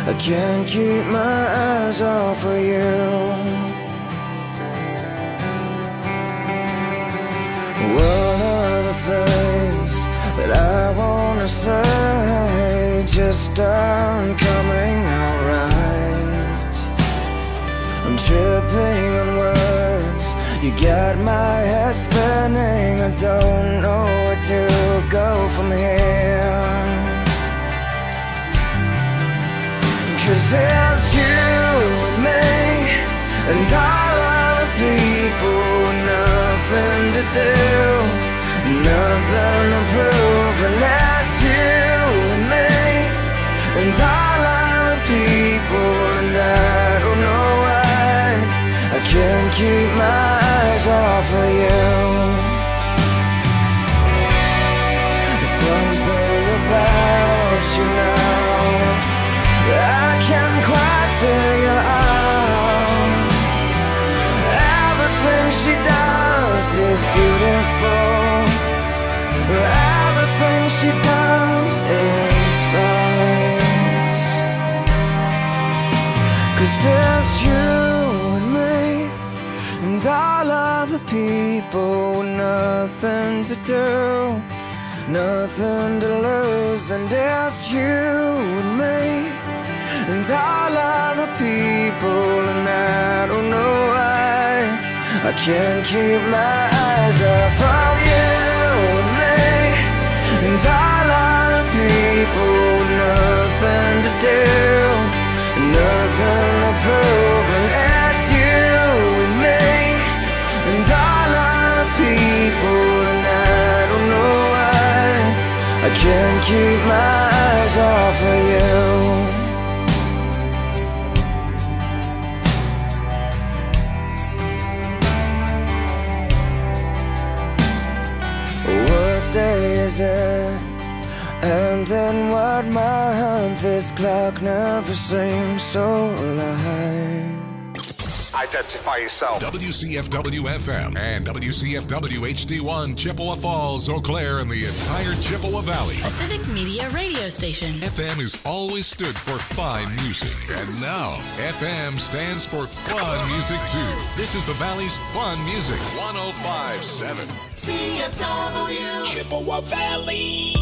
I can't keep my eyes off of you. One of the things that I wanna say just aren't coming out right. I'm tripping on words, you got my head spinning. I don't know where to go from here. 'Cause it's you and me and all other people with nothing to do, nothing to prove. And that's you and me and all other people, and I don't know why I can't keep my eyes off of you. There's something about you now I can't quite figure out. Everything she does is beautiful. Everything she does is right. 'Cause it's you and me and all other people with nothing to do, nothing to lose. And it's you and me and all other people, and I don't know why I can't keep my eyes off of you and me and all other people. Nothing to do, nothing to prove. And it's you and me and all other people, and I don't know why I can't keep my eyes off of you. What day is it? And in what month? This clock never seems so alive. Identify yourself. WCFW-FM and WCFW-HD1, Chippewa Falls, Eau Claire, and the entire Chippewa Valley. A civic media radio station. FM has always stood for fine music, and now FM stands for fun music too. This is the Valley's fun music, 105.7 CFW Chippewa Valley.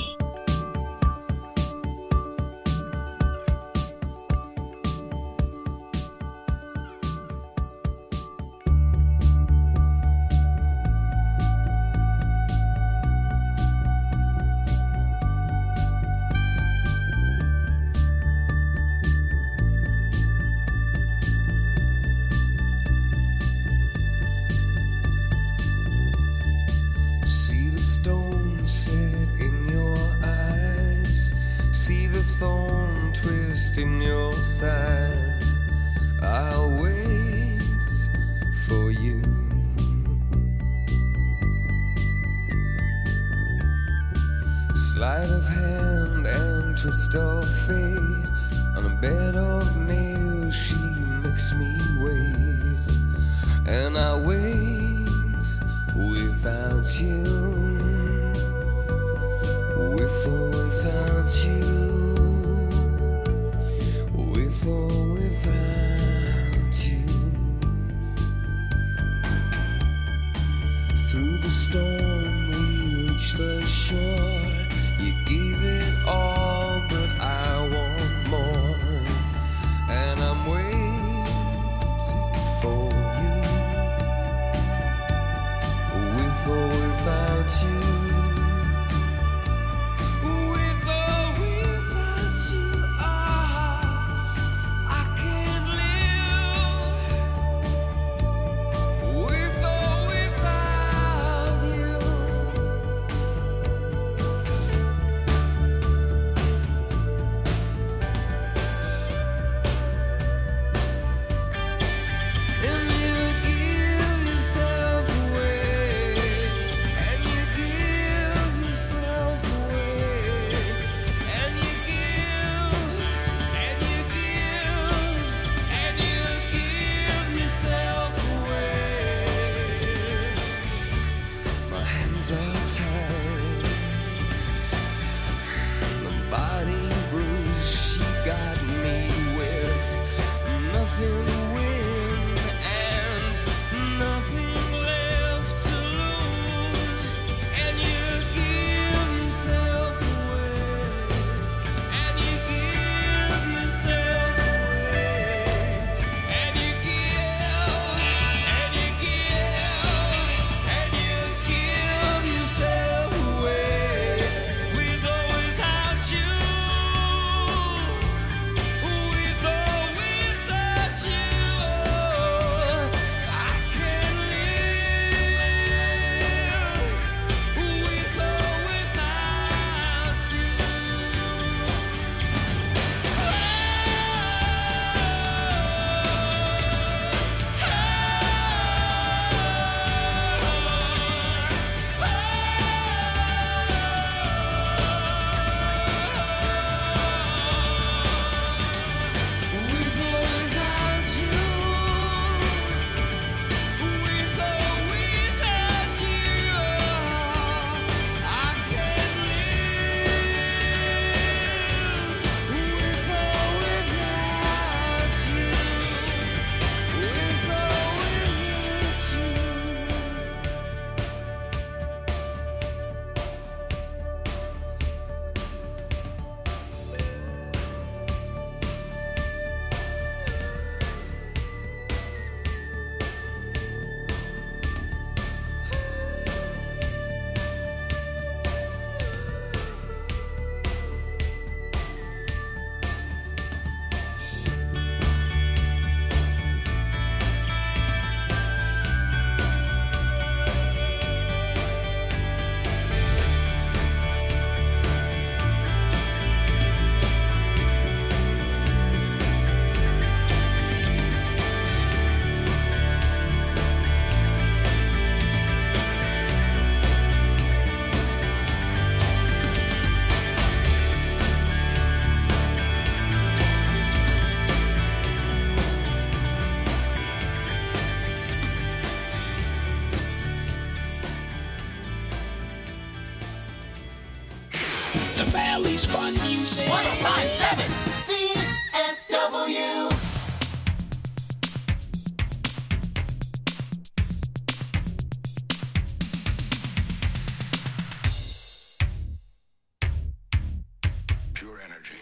In your side, I'll wait for you. Sleight of hand and twist of fate, on a bed of nails she makes me wait, and I wait without you, with or without you. For without you, through the storm we reach the shore. You gave it all, but I want more, and I'm waiting for you, with or without you. Valley's fun music. 1057 CFW. Pure energy.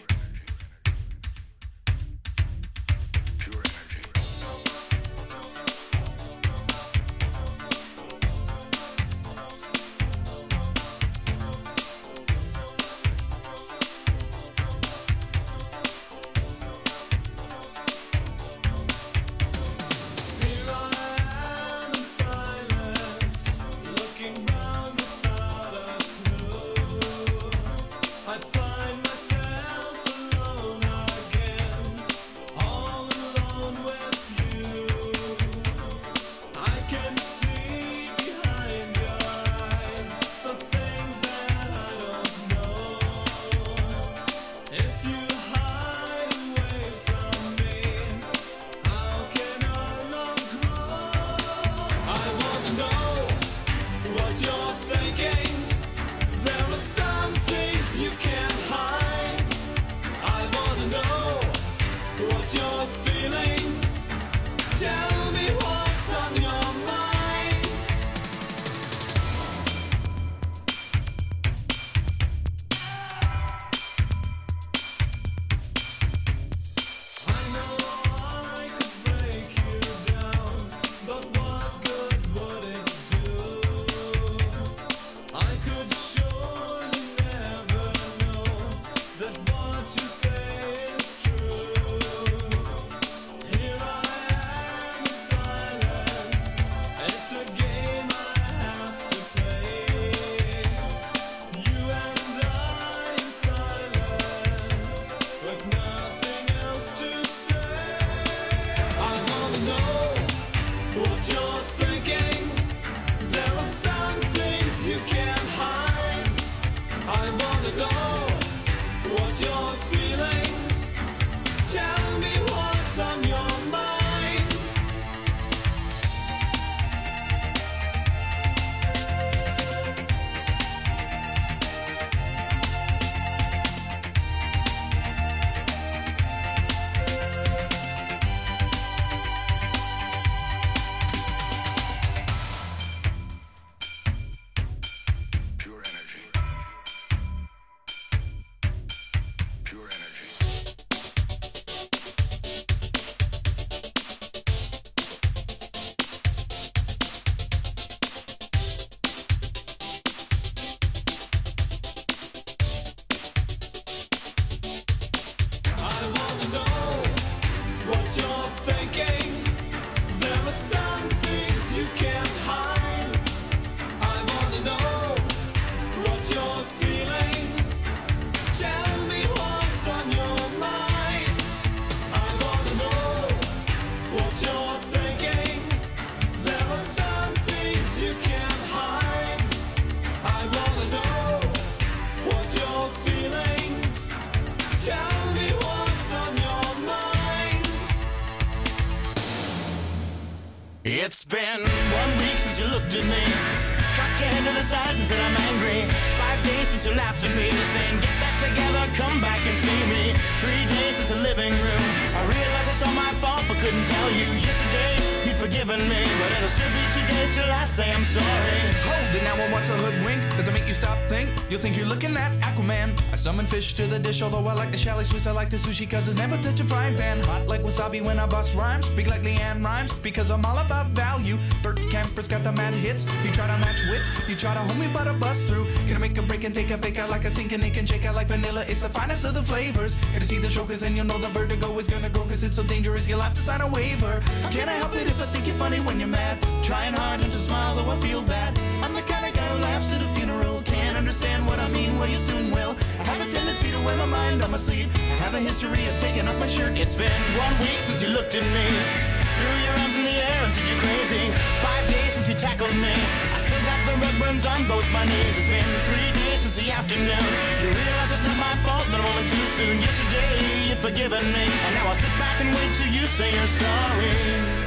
It's been 1 week since you looked at me, cocked your head to the side and said I'm angry. 5 days since you laughed at me, saying get back together, come back and see me. 3 days since the living room, I realized it's all my fault but couldn't tell you. Yesterday you'd forgiven me, but it'll still be 2 days till I say I'm sorry. Hold it now, I want to hoodwink. Does it make you stop, think? You'll think you're looking at Aquaman. I summon fish to the dish, although I like the chalet Swiss, I like the sushi, cause it's never touch a frying pan. Hot like wasabi when I bust rhymes, big like Leanne Rhymes, because I'm all about value. Bert Camper's got the mad hits. You try to match wits, you try to hold me but I bust through. Gonna make a break and take a bake out like a stinking ink and shake out like vanilla. It's the finest of the flavors. Gonna see the show cause then you'll know the vertigo is gonna go, cause it's so dangerous you'll have to sign a waiver. Can I help it if I think you're funny when you're mad? Trying hard not to smile though I feel bad. I'm the kind of guy who laughs at a funeral. Can't understand what I mean, well you soon will. I have a tendency to wear my mind on my sleeve. I have a history of taking off my shirt. It's been 1 week since you looked at me, threw your arms in the air and said you're crazy. 5 days since you tackled me, I still got the red burns on both my knees. It's been 3 days since the afternoon, you realize it's not my fault, but a moment too soon. Yesterday you'd forgiven me, and now I'll sit back and wait till you say you're sorry.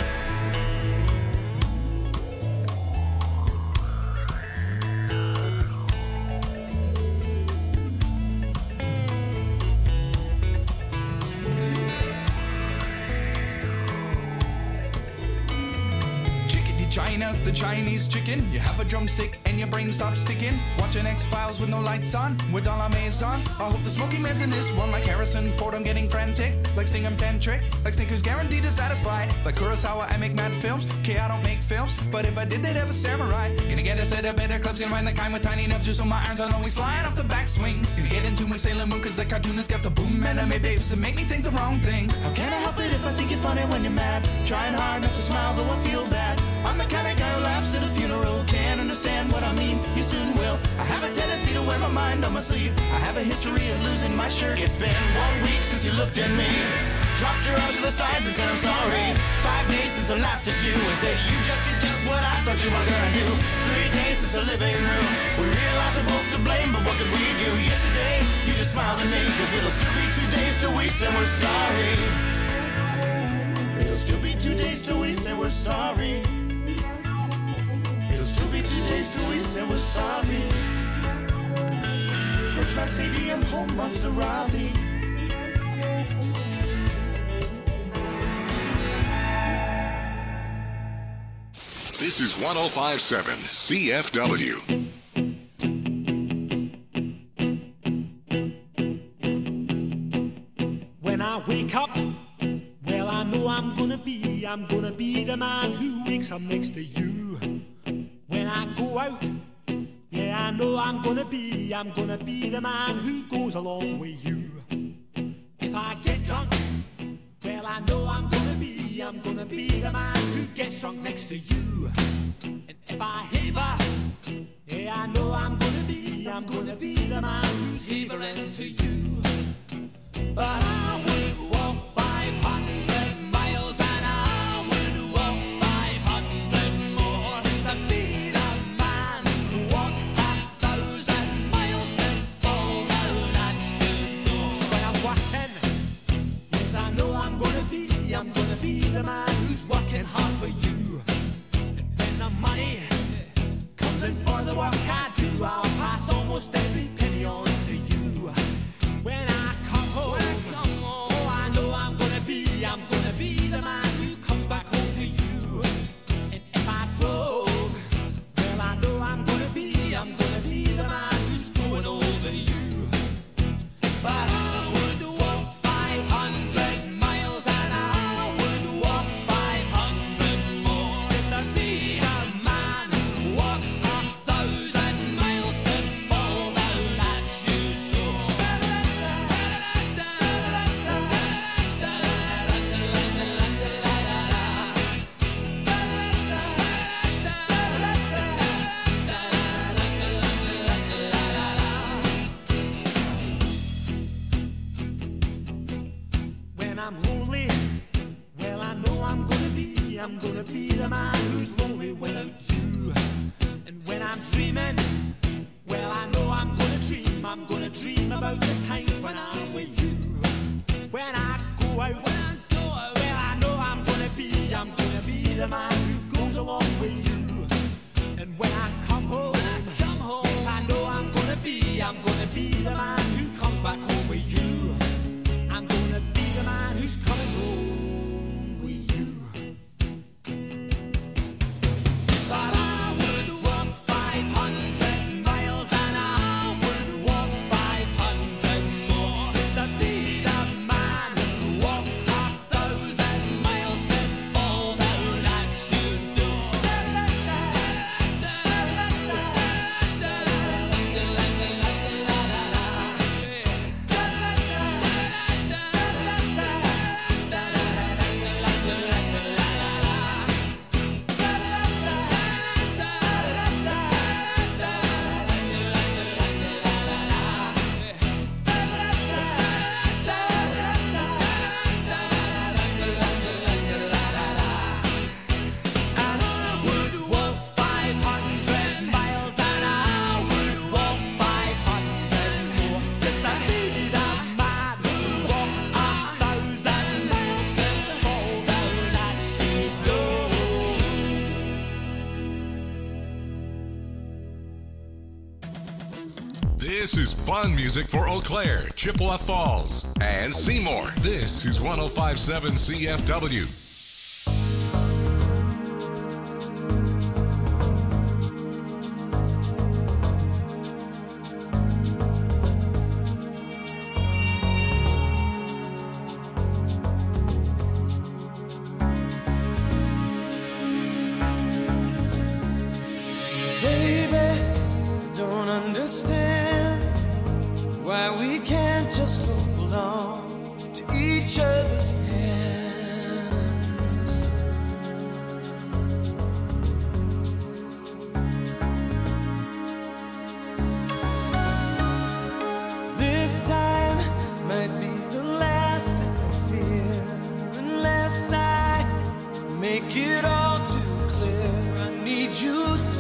Trying out the Chinese chicken. You have a drumstick and your brain stops sticking. Watching X-Files with no lights on, with all our maze on. I hope the smoky man's in this one like Harrison Ford. I'm getting frantic, like Sting I'm tantric, like Snickers guaranteed to satisfy. Like Kurosawa, I make mad films. Okay, I don't make films, but if I did, they'd have a samurai. Gonna get a set of better clips, gonna find the kind with tiny nubs just so my irons aren't always flying off the backswing. Gonna get into my Sailor Moon cause the cartoonist got the boom anime babes to make me think the wrong thing. How can I help it if I think you're funny when you're mad? Trying hard not to smile though I feel bad. I'm the kind of guy who laughs at a funeral. Can't understand what I mean, you soon will. I have a tendency to wear my mind on my sleeve. I have a history of losing my shirt. It's been 1 week since you looked at me, dropped your arms to the sides and said I'm sorry. 5 days since I laughed at you and said you just did just what I thought you were gonna do. 3 days since the living room, we realized we're both to blame, but what could we do? Yesterday, you just smiled at me, cause it'll still be 2 days till we say we're sorry. It'll still be 2 days till we say we're sorry. It'll still be 2 days till we say we're sorry. Birchmount Stadium, home of the Robbie. This is 105.7 CFW. When I wake up, well, I know I'm gonna be the man who wakes up next to you. When I go out, yeah, I know I'm gonna be the man who goes along with you. If I get drunk, well, I know I'm gonna be the man who gets drunk next to you. And if I haver, yeah, I know I'm gonna be the man who's havering to you. But I would walk 500 miles and I would walk 500 more just to be the man who walked 1,000 miles to fall down at your door. When I'm working, yes, I know I'm gonna be the man who's working hard for you. And when the money comes in for the work I do, I'll pass almost every penny on to you. When I come home, oh, I know I'm gonna be the man who comes back home to you. And if I broke, well, I know I'm gonna be the man who's going over you. But I would walk 500 miles and I would walk 500 more just to be the man who walks 1,000 miles to fall down at your door. When I'm lonely, well, I know I'm gonna be the man who's lonely without you. And when I'm dreaming, well, I know I'm gonna dream about the time when I'm with you. When I go out, well, I know I'm gonna be the man who goes along with you. And when I come home, yes, I know I'm gonna be the man who comes back home with you. I'm gonna be the man who's coming home with you. But I would walk 500 miles and I would walk 500 more just to be the man who walks 1,000 miles to fall down at your door. And I would walk 500 miles and I would walk 500 more just to be the man who walked 1,000 miles and fall down at your door. This is fun music for Eau Claire, Chippewa Falls, and Seymour. This is 105.7 CFW. and just hold on to each other's hands. This time might be the last I fear, unless I make it all too clear. I need you so.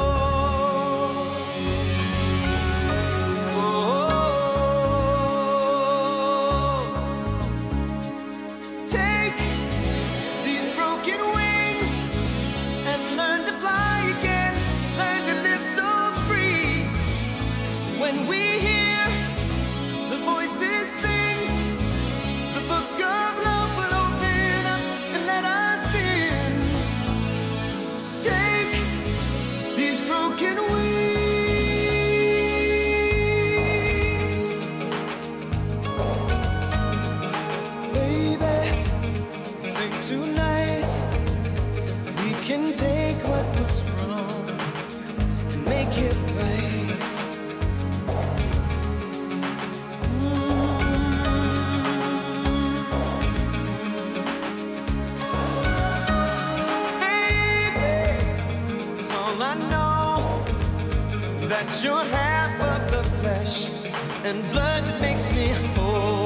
Take what was wrong and make it right. Baby, it's all I know, that you're half of the flesh and blood that makes me whole.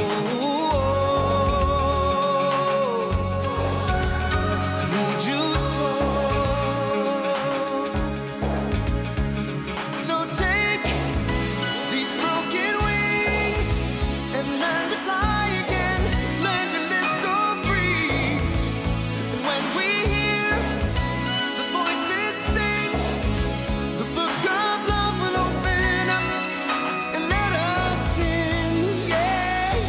Yeah.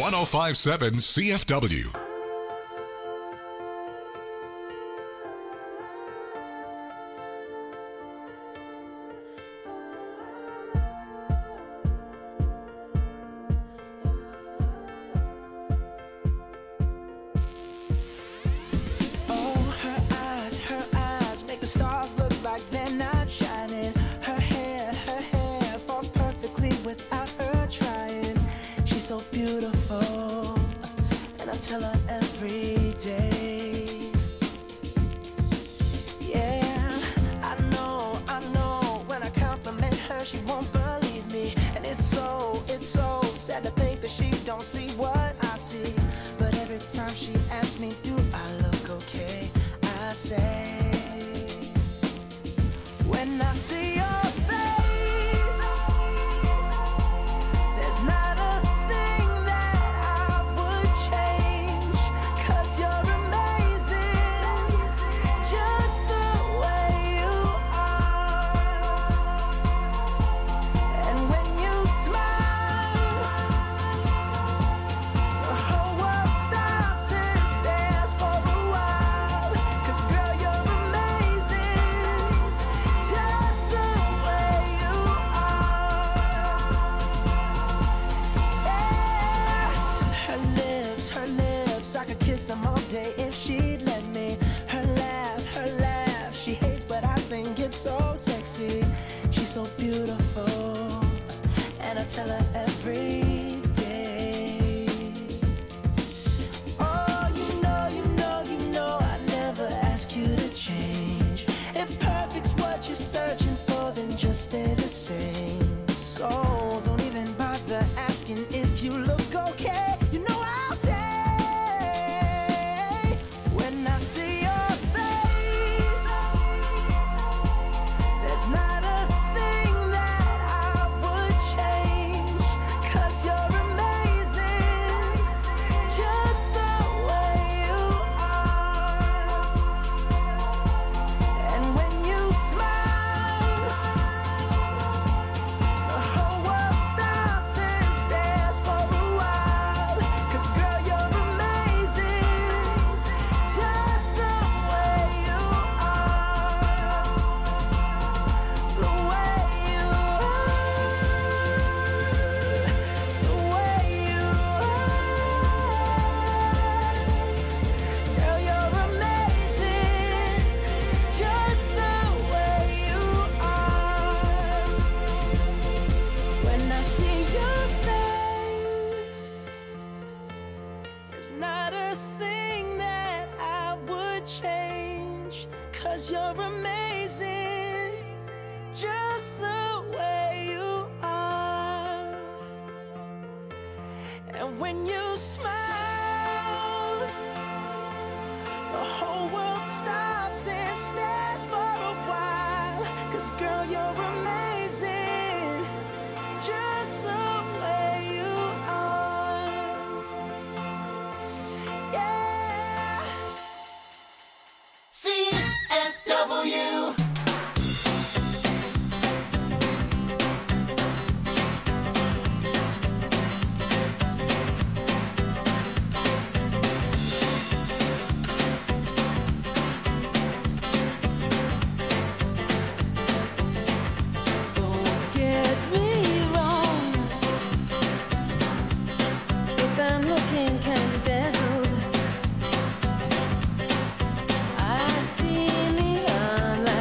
1057 CFW. I see neon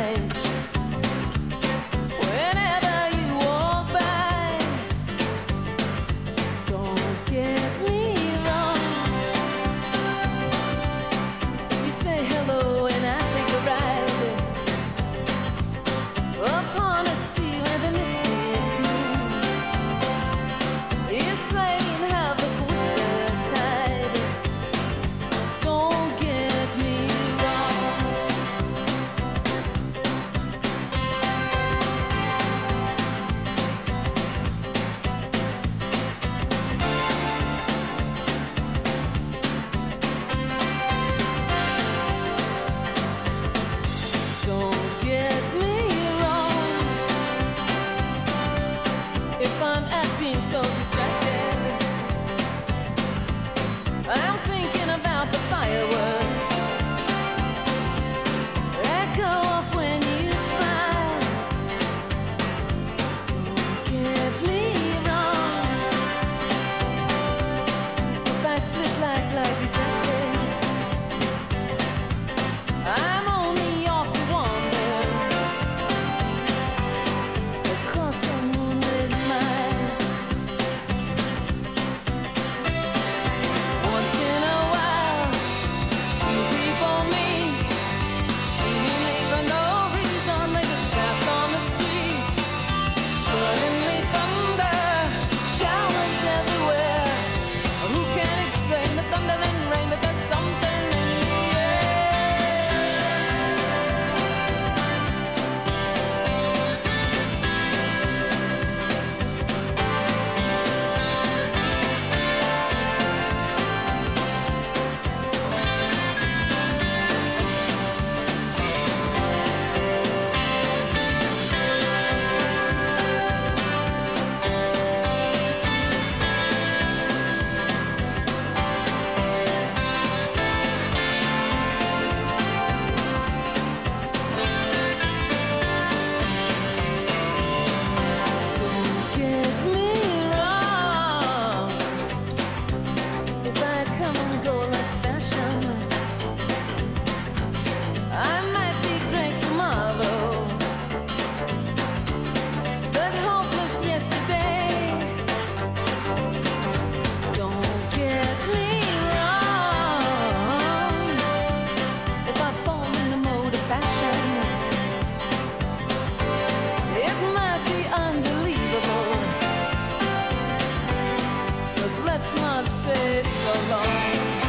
along.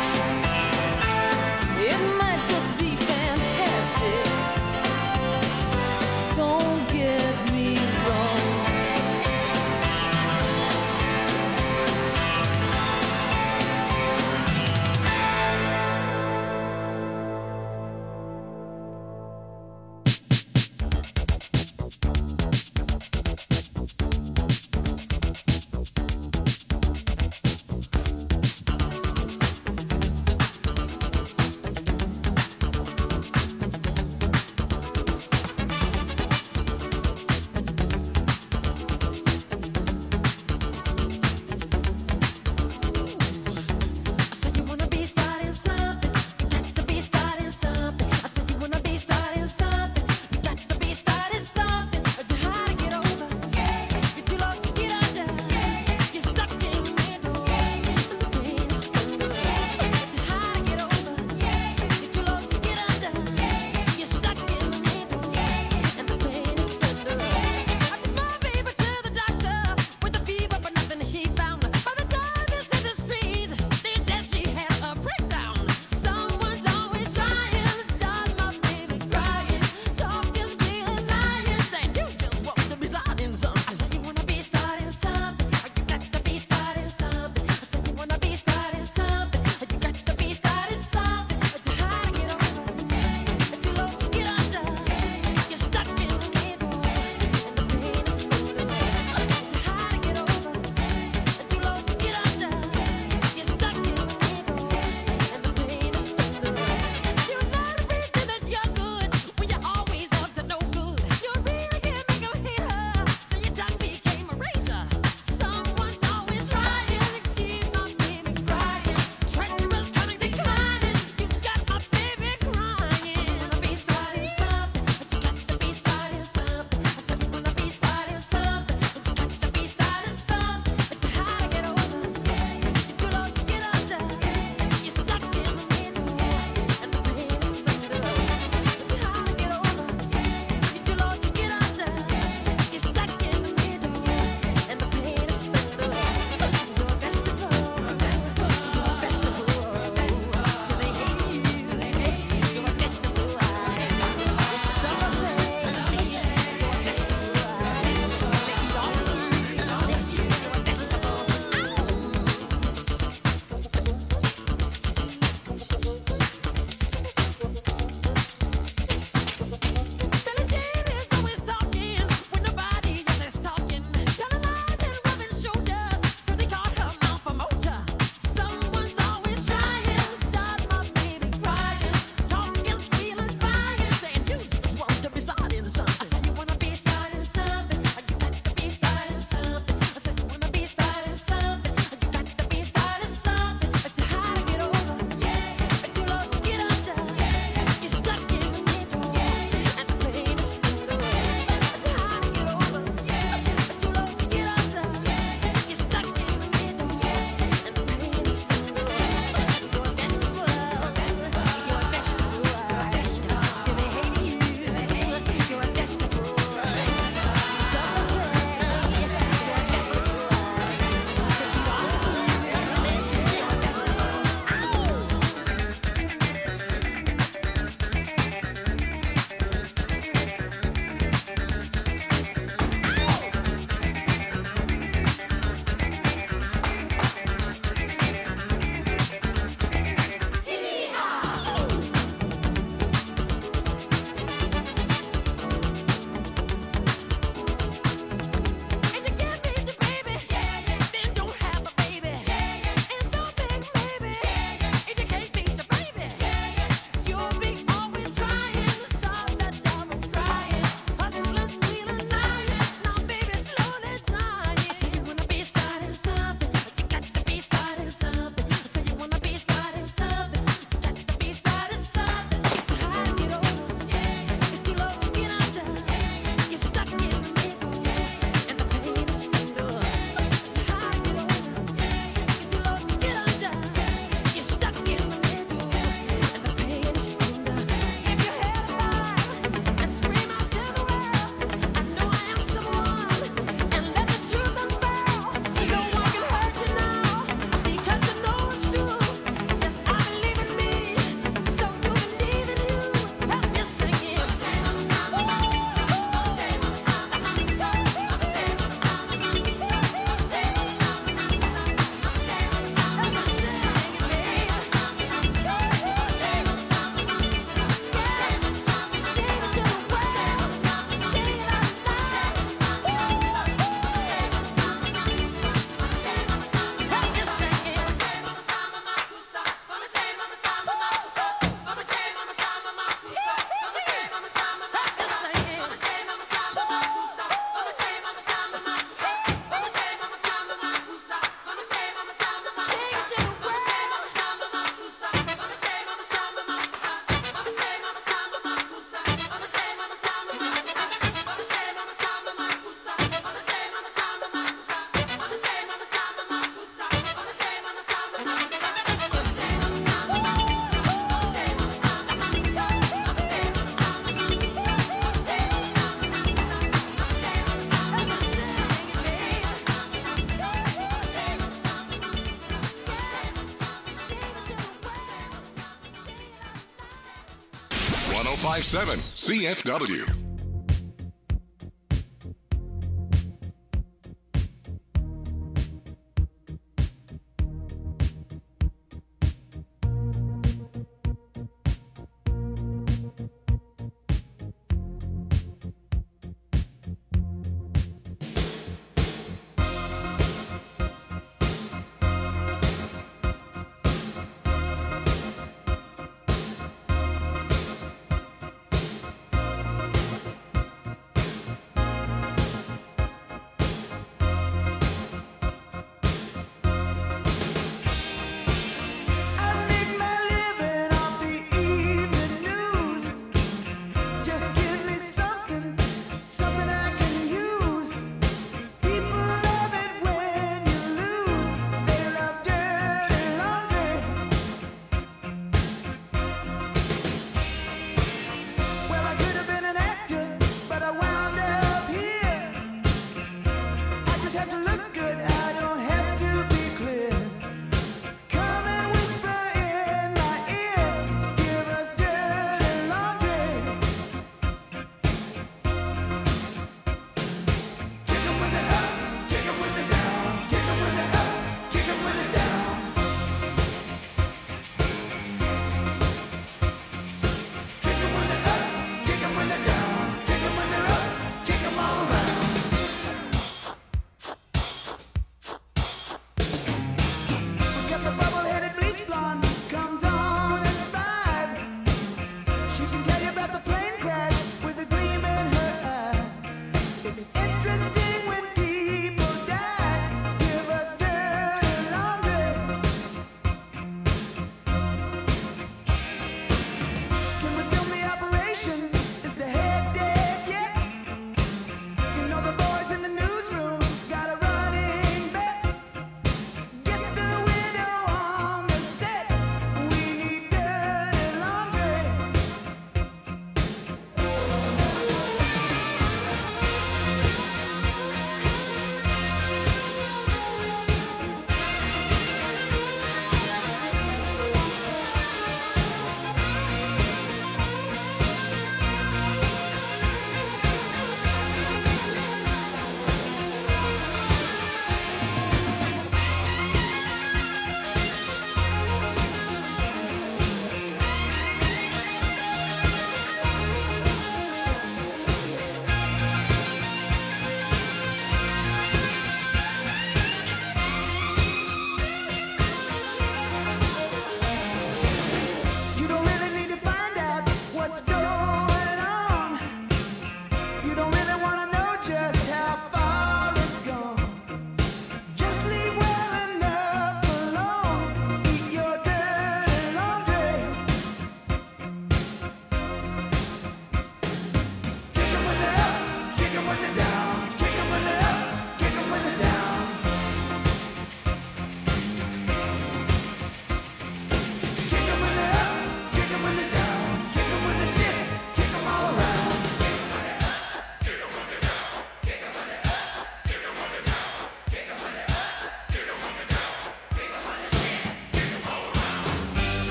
It might just be fantastic. Don't get me wrong. 1057 CFW.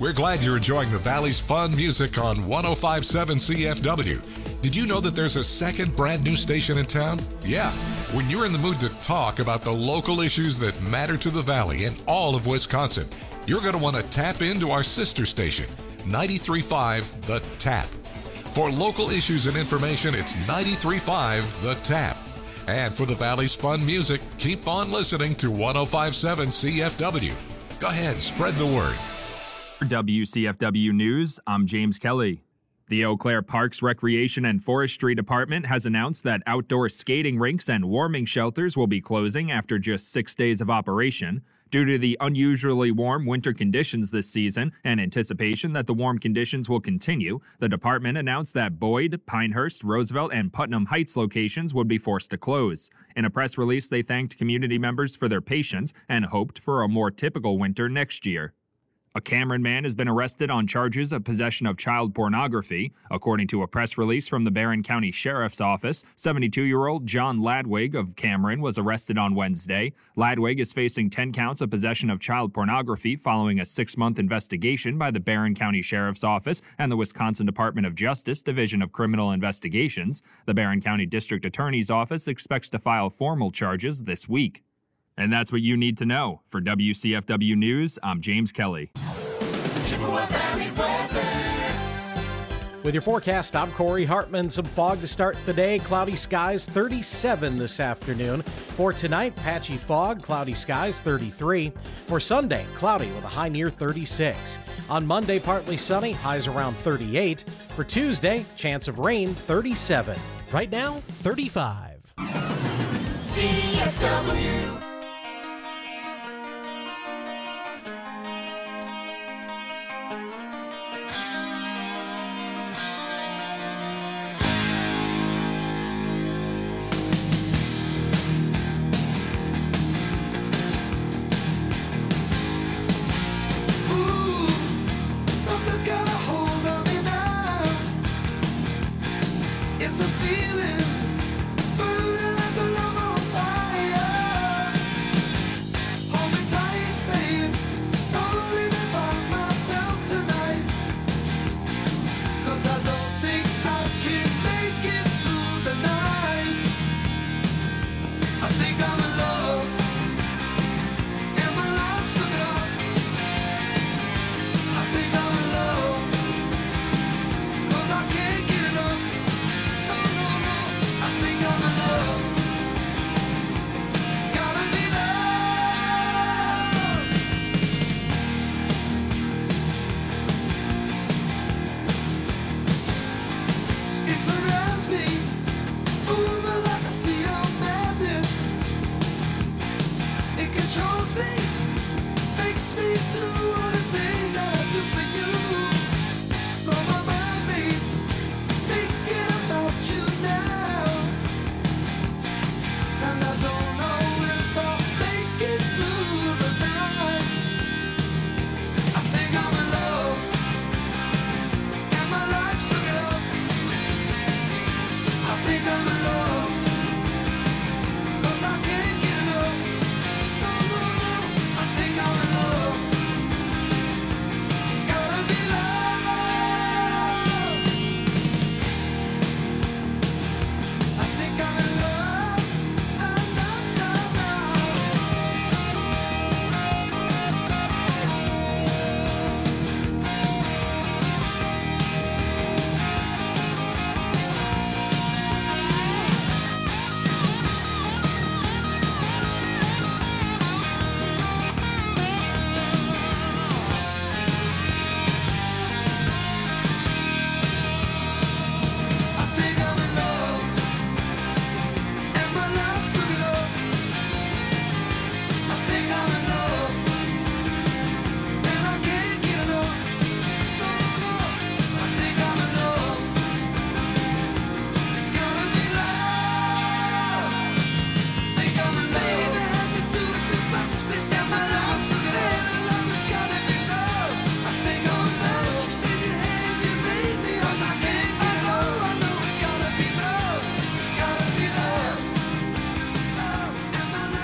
We're glad you're enjoying the Valley's fun music on 105.7 CFW. Did you know that there's a second brand new station in town? Yeah. When you're in the mood to talk about the local issues that matter to the Valley and all of Wisconsin, you're going to want to tap into our sister station, 93.5 The Tap. For local issues and information, it's 93.5 The Tap. And for the Valley's fun music, keep on listening to 105.7 CFW. Go ahead, spread the word. For WCFW News, I'm James Kelly. The Eau Claire Parks Recreation and Forestry Department has announced that outdoor skating rinks and warming shelters will be closing after just 6 days of operation. Due to the unusually warm winter conditions this season and anticipation that the warm conditions will continue, the department announced that Boyd, Pinehurst, Roosevelt, and Putnam Heights locations would be forced to close. In a press release, they thanked community members for their patience and hoped for a more typical winter next year. A Cameron man has been arrested on charges of possession of child pornography. According to a press release from the Barron County Sheriff's Office, 72-year-old John Ladwig of Cameron was arrested on Wednesday. Ladwig is facing 10 counts of possession of child pornography following a 6-month investigation by the Barron County Sheriff's Office and the Wisconsin Department of Justice Division of Criminal Investigations. The Barron County District Attorney's Office expects to file formal charges this week. And that's what you need to know. For WCFW News, I'm James Kelly. Chippewa Valley weather. With your forecast, I'm Corey Hartman. Some fog to start the day. Cloudy skies, 37 this afternoon. For tonight, patchy fog, cloudy skies, 33. For Sunday, cloudy with a high near 36. On Monday, partly sunny, highs around 38. For Tuesday, chance of rain, 37. Right now, 35. CFW.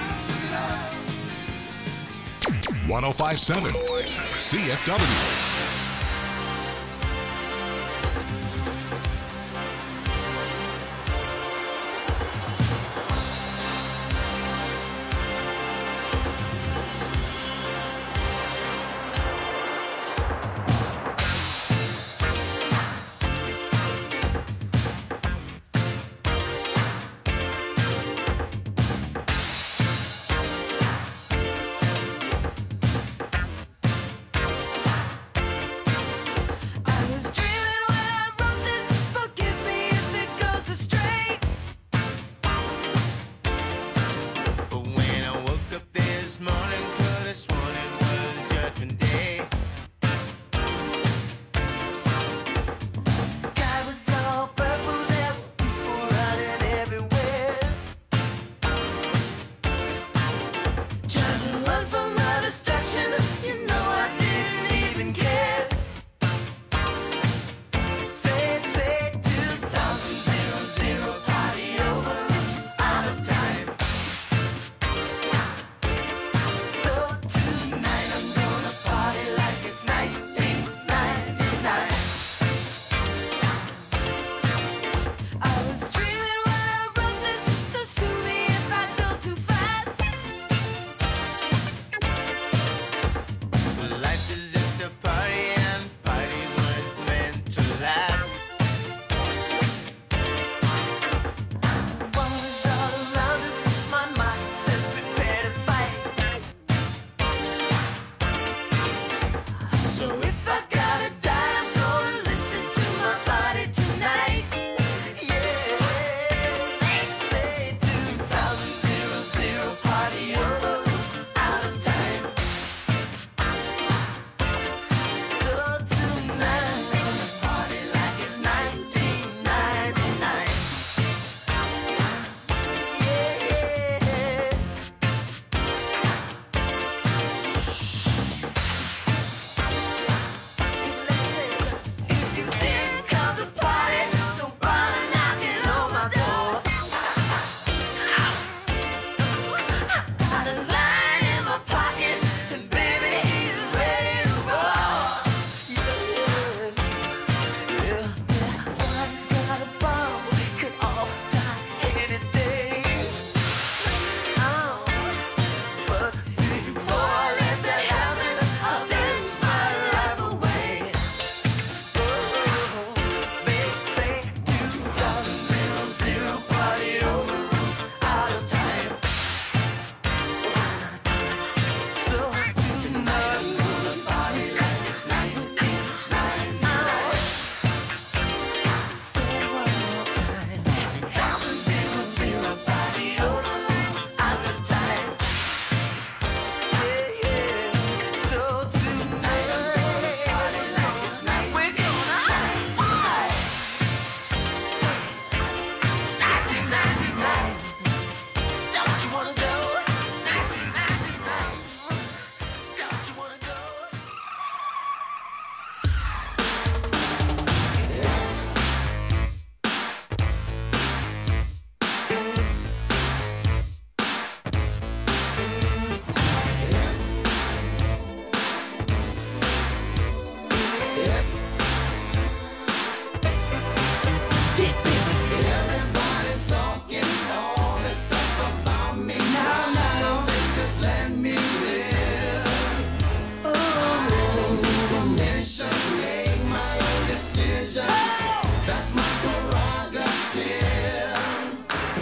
.105.7 CFW.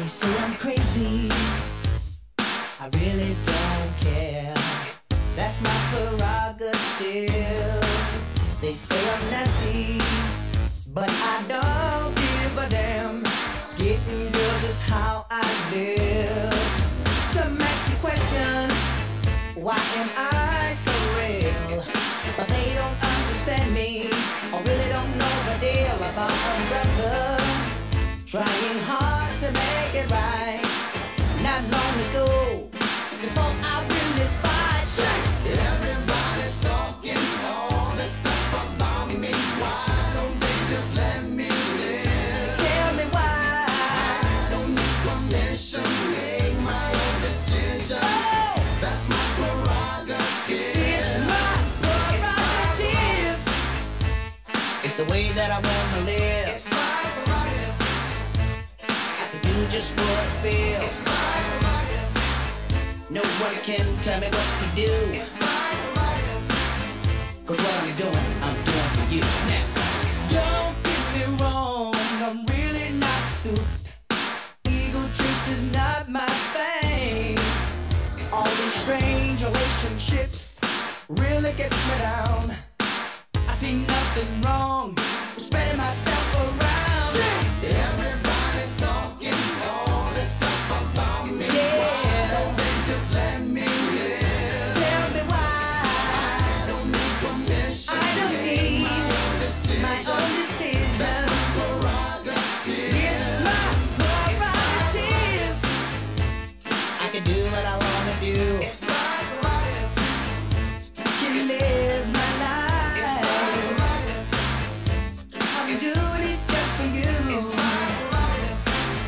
say I'm crazy, I really don't care. That's my prerogative. They say I'm nasty, but I don't give a damn. Getting girls is how I live. Some ask me questions, why am I so real? But they don't understand me, or really don't know the deal about a brother trying hard to make it right. Not long ago, before I win this fight, everybody's talking all this stuff about me. Why don't they just let me live? Tell me why. I don't need permission, make my own decisions. Oh. That's my prerogative. It's my prerogative. It's the way that I wanna live. It's my prerogative. I can do just what I feel. It's my prerogative. No one can tell me what to do. It's my prerogative. 'Cause what I'm doing for you now. Don't get me wrong, I'm really not suited. Ego trips is not my thing. All these strange relationships really gets me down. I see nothing wrong with spreading myself around. Everybody's talking all this stuff about me. Yeah. Why don't they just let me live? Tell me why. I don't need permission. I don't need my own decisions. That's my prerogative. It's my prerogative. I can do what I wanna do. It's my prerogative. Can live my life. It's my prerogative. I'm doing it just for you. It's my prerogative.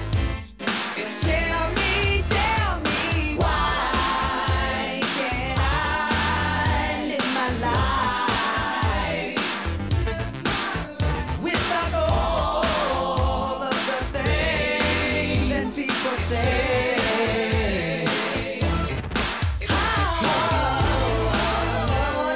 Tell me why can't I live my life without all of the things that people say?